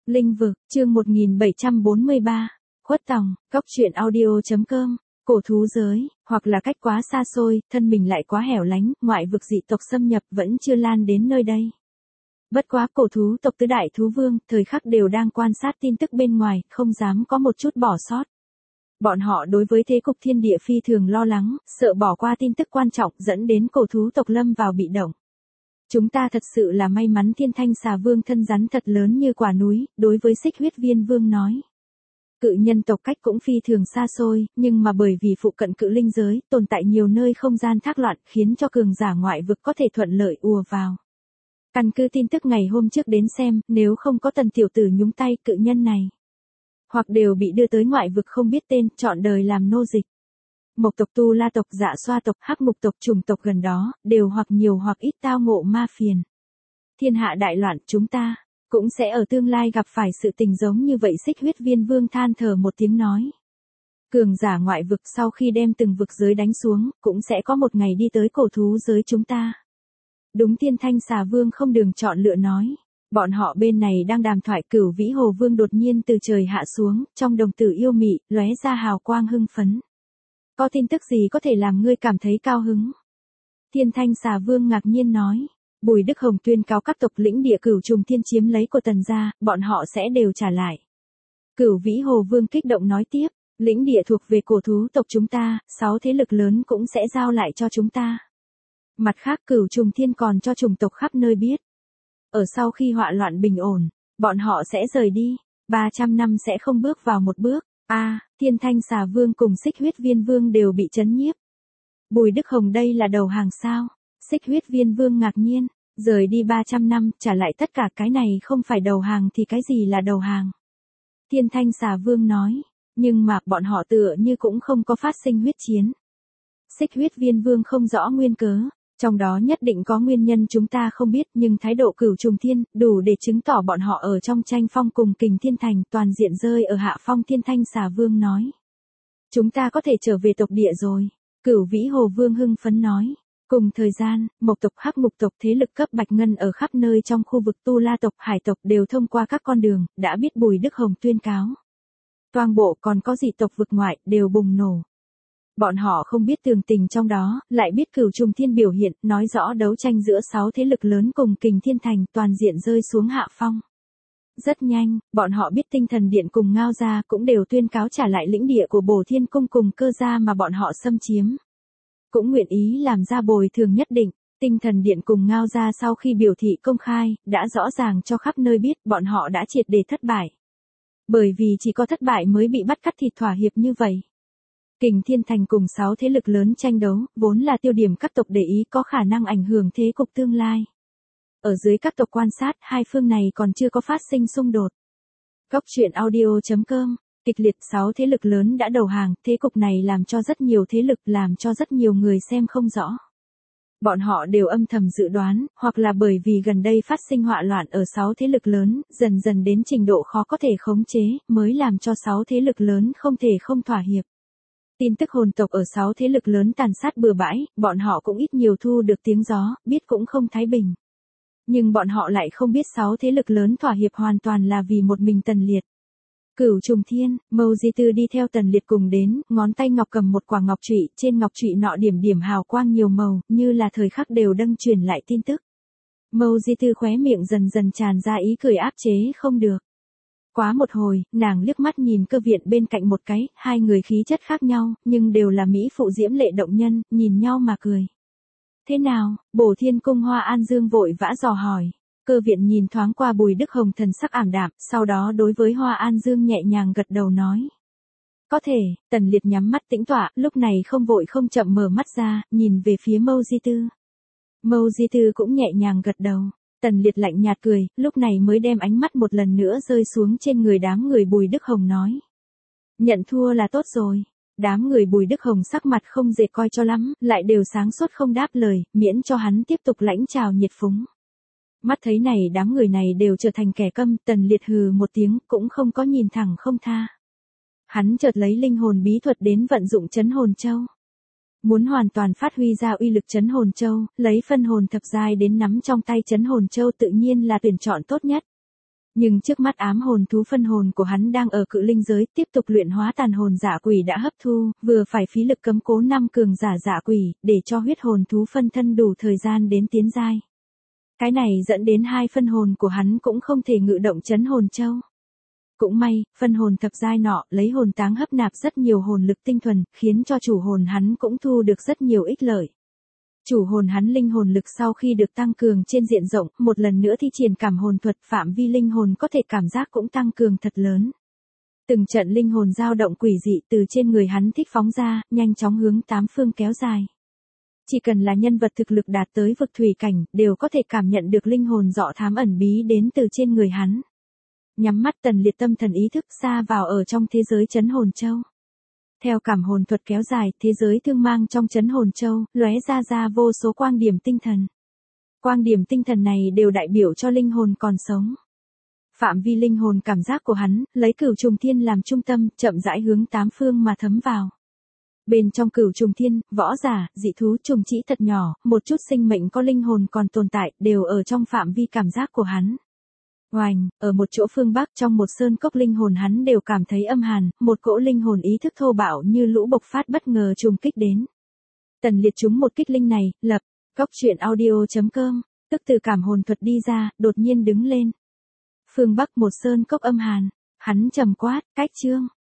Linh vực, chương 1743, Khuất Tòng, Cóc truyện audio.com, cổ thú giới, hoặc là cách quá xa xôi, thân mình lại quá hẻo lánh, ngoại vực dị tộc xâm nhập vẫn chưa lan đến nơi đây. Bất quá cổ thú tộc tứ đại thú vương, thời khắc đều đang quan sát tin tức bên ngoài, không dám có một chút bỏ sót. Bọn họ đối với thế cục thiên địa phi thường lo lắng, sợ bỏ qua tin tức quan trọng dẫn đến cổ thú tộc lâm vào bị động. Chúng ta thật sự là may mắn Thiên Thanh Xà Vương thân rắn thật lớn như quả núi, đối với Xích Huyết Viên Vương nói. Cự nhân tộc cách cũng phi thường xa xôi, nhưng mà bởi vì phụ cận cự linh giới, tồn tại nhiều nơi không gian thác loạn, khiến cho cường giả ngoại vực có thể thuận lợi ùa vào. Căn cứ tin tức ngày hôm trước đến xem, nếu không có Tần tiểu tử nhúng tay cự nhân này, hoặc đều bị đưa tới ngoại vực không biết tên, trọn đời làm nô dịch. Mộc tộc, Tu La tộc, Dạ Xoa tộc, Hắc Mục tộc, Trùng tộc gần đó, đều hoặc nhiều hoặc ít tao ngộ ma phiền. Thiên hạ đại loạn, chúng ta cũng sẽ ở tương lai gặp phải sự tình giống như vậy. Xích Huyết Viên Vương than thở một tiếng nói. Cường giả ngoại vực sau khi đem từng vực giới đánh xuống, cũng sẽ có một ngày đi tới cổ thú giới chúng ta. Đúng, Thiên Thanh Xà Vương không đường chọn lựa nói. Bọn họ bên này đang đàm thoại, Cửu Vĩ Hồ Vương đột nhiên từ trời hạ xuống, trong đồng tử yêu mị, lóe ra hào quang hưng phấn. Có tin tức gì có thể làm ngươi cảm thấy cao hứng? Thiên Thanh Xà Vương ngạc nhiên nói. Bùi Đức Hồng tuyên cáo các tộc lĩnh địa Cửu Trùng Thiên chiếm lấy của Tần gia, bọn họ sẽ đều trả lại. Cửu Vĩ Hồ Vương kích động nói tiếp, lĩnh địa thuộc về cổ thú tộc chúng ta, 6 thế lực lớn cũng sẽ giao lại cho chúng ta. Mặt khác, Cửu Trùng Thiên còn cho chủng tộc khắp nơi biết. Ở sau khi họa loạn bình ổn, bọn họ sẽ rời đi, 300 năm sẽ không bước vào một bước. Thiên Thanh Xà Vương cùng Xích Huyết Viên Vương đều bị chấn nhiếp. Bùi Đức Hồng đây là đầu hàng sao? Xích Huyết Viên Vương ngạc nhiên, rời đi 300 năm, trả lại tất cả cái này không phải đầu hàng thì cái gì là đầu hàng? Thiên Thanh Xà Vương nói, nhưng mà bọn họ tựa như cũng không có phát sinh huyết chiến. Xích Huyết Viên Vương không rõ nguyên cớ, trong đó nhất định có nguyên nhân chúng ta không biết, nhưng thái độ Cửu Trùng Thiên đủ để chứng tỏ bọn họ ở trong tranh phong cùng Kình Thiên Thành toàn diện rơi ở hạ phong. Thiên Thanh Xà Vương nói, chúng ta có thể trở về tộc địa rồi. Cửu Vĩ Hồ Vương hưng phấn nói. Cùng thời gian, Mộc tộc, Hắc Mục tộc, thế lực cấp bạch ngân ở khắp nơi trong khu vực Tu La tộc, Hải tộc đều thông qua các con đường, đã biết Bùi Đức Hồng tuyên cáo. Toàn bộ còn có dị tộc vực ngoại, đều bùng nổ. Bọn họ không biết tường tình trong đó, lại biết Cửu Trùng Thiên biểu hiện, nói rõ đấu tranh giữa 6 thế lực lớn cùng Kình Thiên Thành toàn diện rơi xuống hạ phong. Rất nhanh, bọn họ biết Tinh Thần Điện cùng Ngao Gia cũng đều tuyên cáo trả lại lĩnh địa của Bổ Thiên Cung cùng Cơ Gia mà bọn họ xâm chiếm. Cũng nguyện ý làm ra bồi thường nhất định. Tinh Thần Điện cùng Ngao Gia sau khi biểu thị công khai, đã rõ ràng cho khắp nơi biết bọn họ đã triệt để thất bại. Bởi vì chỉ có thất bại mới bị bắt cắt thịt thỏa hiệp như vậy. Kình Thiên Thành cùng 6 thế lực lớn tranh đấu, vốn là tiêu điểm các tộc để ý, có khả năng ảnh hưởng thế cục tương lai. Ở dưới các tộc quan sát, hai phương này còn chưa có phát sinh xung đột. Cóc truyện audio.com, kịch liệt 6 thế lực lớn đã đầu hàng, thế cục này làm cho rất nhiều thế lực, làm cho rất nhiều người xem không rõ. Bọn họ đều âm thầm dự đoán, hoặc là bởi vì gần đây phát sinh họa loạn ở 6 thế lực lớn, dần dần đến trình độ khó có thể khống chế, mới làm cho 6 thế lực lớn không thể không thỏa hiệp. Tin tức hồn tộc ở 6 thế lực lớn tàn sát bừa bãi, bọn họ cũng ít nhiều thu được tiếng gió, biết cũng không thái bình. Nhưng bọn họ lại không biết 6 thế lực lớn thỏa hiệp hoàn toàn là vì một mình Tần Liệt. Cửu Trùng Thiên, Mâu Di Tư đi theo Tần Liệt cùng đến, ngón tay ngọc cầm một quả ngọc trụy, trên ngọc trụy nọ điểm điểm hào quang nhiều màu, như là thời khắc đều đang truyền lại tin tức. Mâu Di Tư khóe miệng dần dần tràn ra ý cười áp chế không được. Quá một hồi, nàng liếc mắt nhìn Cơ Viện bên cạnh một cái, hai người khí chất khác nhau, nhưng đều là mỹ phụ diễm lệ động nhân, nhìn nhau mà cười. Thế nào? Bổ Thiên Cung Hoa An Dương vội vã dò hỏi. Cơ Viện nhìn thoáng qua Bùi Đức Hồng thần sắc ảm đạm, sau đó đối với Hoa An Dương nhẹ nhàng gật đầu nói. Có thể. Tần Liệt nhắm mắt tĩnh tọa, lúc này không vội không chậm mở mắt ra, nhìn về phía Mâu Di Tư. Mâu Di Tư cũng nhẹ nhàng gật đầu. Tần Liệt lạnh nhạt cười, lúc này mới đem ánh mắt một lần nữa rơi xuống trên người đám người Bùi Đức Hồng nói. Nhận thua là tốt rồi. Đám người Bùi Đức Hồng sắc mặt không dễ coi cho lắm, lại đều sáng suốt không đáp lời, miễn cho hắn tiếp tục lãnh chào nhiệt phúng. Mắt thấy này đám người này đều trở thành kẻ câm, Tần Liệt hừ một tiếng, cũng không có nhìn thẳng không tha. Hắn chợt lấy linh hồn bí thuật đến vận dụng Chấn Hồn Châu. Muốn hoàn toàn phát huy ra uy lực Chấn Hồn Châu, lấy phân hồn thập giai đến nắm trong tay Chấn Hồn Châu tự nhiên là tuyển chọn tốt nhất. Nhưng trước mắt ám hồn thú phân hồn của hắn đang ở cự linh giới, tiếp tục luyện hóa tàn hồn dạ quỷ đã hấp thu, vừa phải phí lực cấm cố 5 cường giả dạ quỷ, để cho huyết hồn thú phân thân đủ thời gian đến tiến giai. Cái này dẫn đến 2 phân hồn của hắn cũng không thể ngự động chấn hồn châu. Cũng may, phân hồn thập giai nọ lấy hồn táng hấp nạp rất nhiều hồn lực tinh thuần, khiến cho chủ hồn hắn cũng thu được rất nhiều ích lợi. Chủ hồn hắn linh hồn lực sau khi được tăng cường trên diện rộng, một lần nữa thi triển cảm hồn thuật, phạm vi linh hồn có thể cảm giác cũng tăng cường thật lớn. Từng trận linh hồn dao động quỷ dị từ trên người hắn thích phóng ra, nhanh chóng hướng 8 phương kéo dài. Chỉ cần là nhân vật thực lực đạt tới vực thủy cảnh, đều có thể cảm nhận được linh hồn dọ thám ẩn bí đến từ trên người hắn. Nhắm mắt Tần Liệt tâm thần ý thức xa vào ở trong thế giới chấn hồn châu. Theo cảm hồn thuật kéo dài, thế giới thương mang trong chấn hồn châu, lóe ra vô số quang điểm tinh thần. Quang điểm tinh thần này đều đại biểu cho linh hồn còn sống. Phạm vi linh hồn cảm giác của hắn, lấy Cửu Trùng Thiên làm trung tâm, chậm rãi hướng 8 phương mà thấm vào. Bên trong Cửu Trùng Thiên, võ giả, dị thú, trùng trĩ thật nhỏ, một chút sinh mệnh có linh hồn còn tồn tại, đều ở trong phạm vi cảm giác của hắn. Oành, ở một chỗ phương Bắc trong một sơn cốc linh hồn hắn đều cảm thấy âm hàn, một cỗ linh hồn ý thức thô bạo như lũ bộc phát bất ngờ trùng kích đến. Tần Liệt trúng một kích linh này, lập, cốc truyện audio.com, tức từ cảm hồn thuật đi ra, đột nhiên đứng lên. Phương Bắc một sơn cốc âm hàn, hắn trầm quát, cách chương.